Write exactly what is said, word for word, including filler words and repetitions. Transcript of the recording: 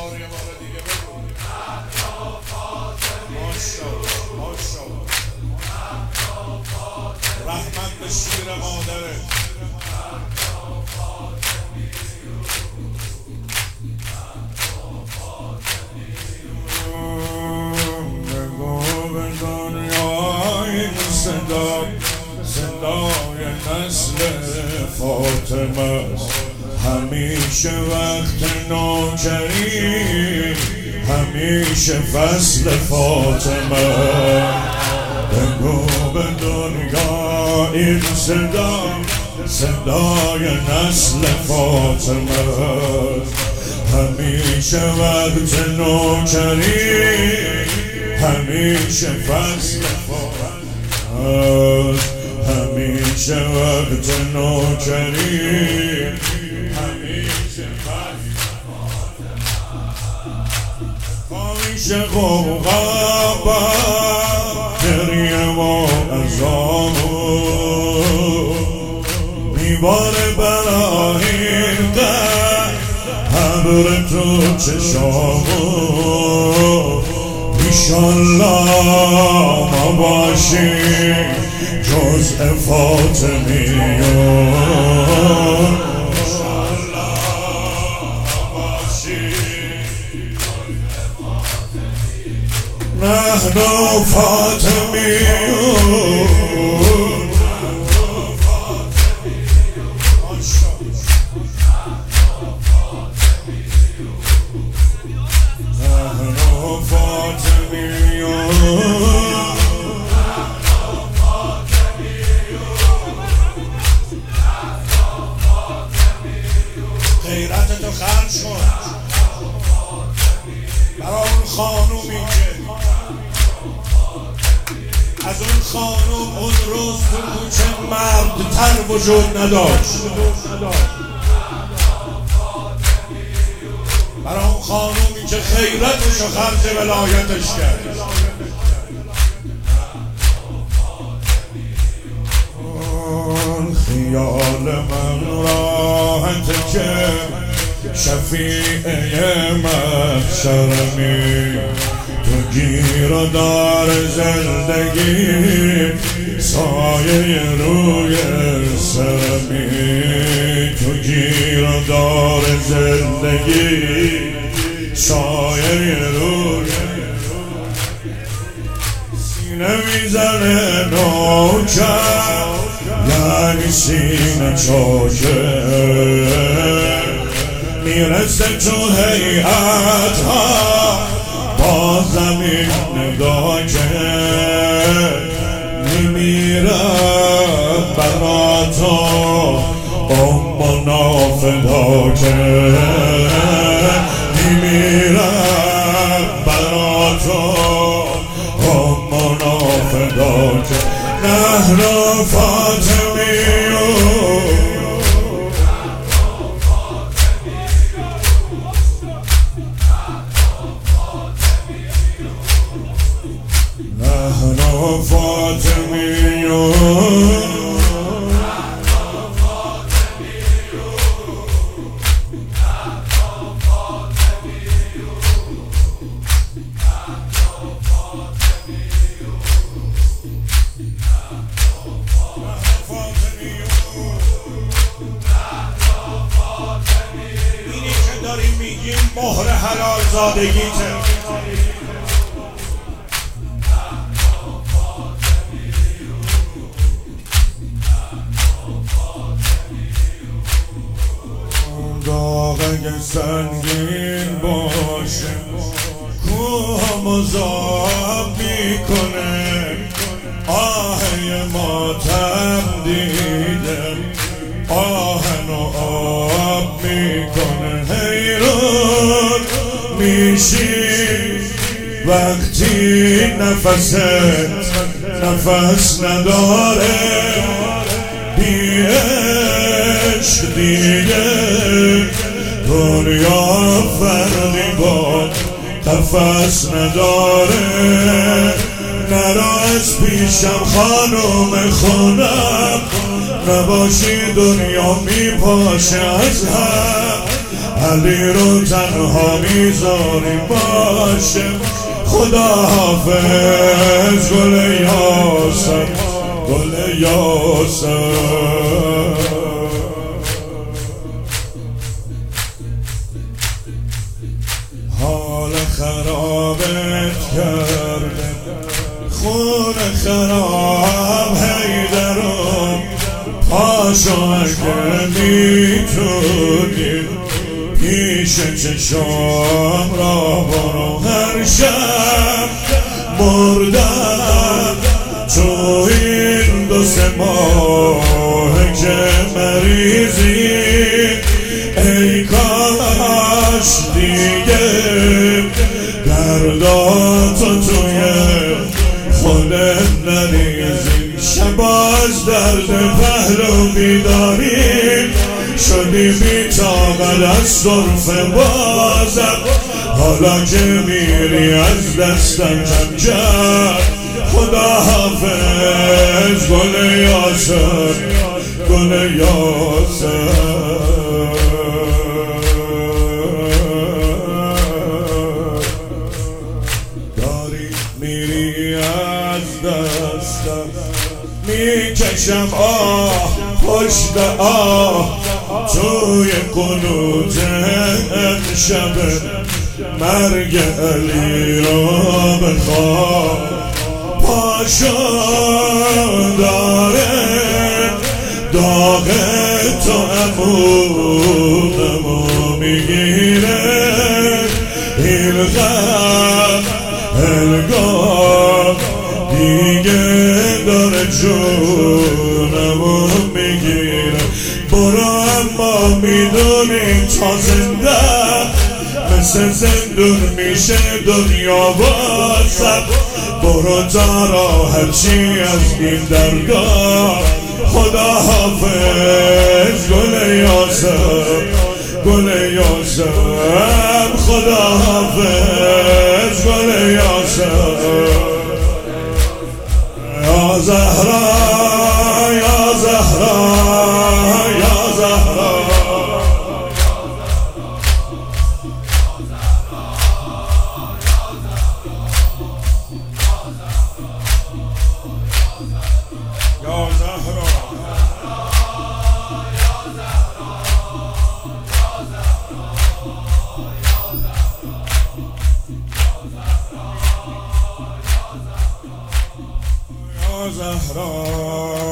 بار یه بار دیگه بگو ماشاءالله ماشاءالله. رحمت به شیر مادره. بگو به دنیای صدا صدای نسل فاطمه است. همیشه وقت نوکری همیشه فصل فاطمه. بگو به دنیا این صدا صدای نسل فاطمه. همیشه وقت نوکری همیشه فصل فاطمه. همیشه وقت نوکری همیشه فصل همیشه غوغا با گریه و عذاب میباره براهیم ابر تو چشامو. ایشالله ما باشیم جزء فاطمیون. ایشالله ما باشیم نحن فاطمیون. غیرت تو خرج شد برای اون خانومی که از اون خانوم اون روز تو کوچه مرد تر وجود نداشت. برای اون خانومی که خیرتش و خرج ولایتش کرد. خیال من راحت که شفیع محشرمی. تو گیر و دار زندگی سایه روی سرمی. تو گیر و دار زندگی سایه روی سینه میزنه نوکر یعنی سینه چاکه. میرسه تو هیئت ها با زمین نگاه که میمیره برا تو ام و نافدا که. میمیره برا تو ام و نافدا که. نحن فاطمیون. نحن فاطمیون. اینی که داریم میگیم مهر حلال زادگیته. داغ اگه سنگین باشه کوه مذاب میکنه. آه ماتم دیدم آهن و آب میکنه. حیران میشی وقتی نفست نفس نداره. بی عشق دیگه دنیا فردی با نفس نداره. نرا از پیشم خانوم خونم نباشی دنیا میپاشه از هم. علی رو تنها میذاری باشه. خدا حافظ گل یاسر، گل یاسر. حال خرابت کرده خون خراب حیدرم، پاشو اگه میتونی پیش چشم را برو. هر شب مردم تو این دو سه ماه که مریضی، ای کاش دیگه درداتو توی خودت نریزی. شباز درد پهلو بیداری شدی بی طاقت از صرف بازم، حالا که میری از دستم کم کرد. خدا حافظ گل یاسر، گل یاسر. داری میری از دستم میکشم آه پشت آه، توی قنوت امشب مرگ علی رو بخواه. پاشو داره داغ تو امونمو میگیره، این غم الگاه دیگه داره جونمو میگیره. برو اما میدونی تا زنده مثل زندون میشه دنیا بازم. برو تا راحتی از این درگاه. خدا حافظ گل یاسر، گل یاسر. خدا حافظ گل یاسر. یا زهرا یا زهرا یا زهرا. یا زهرا یا زهرا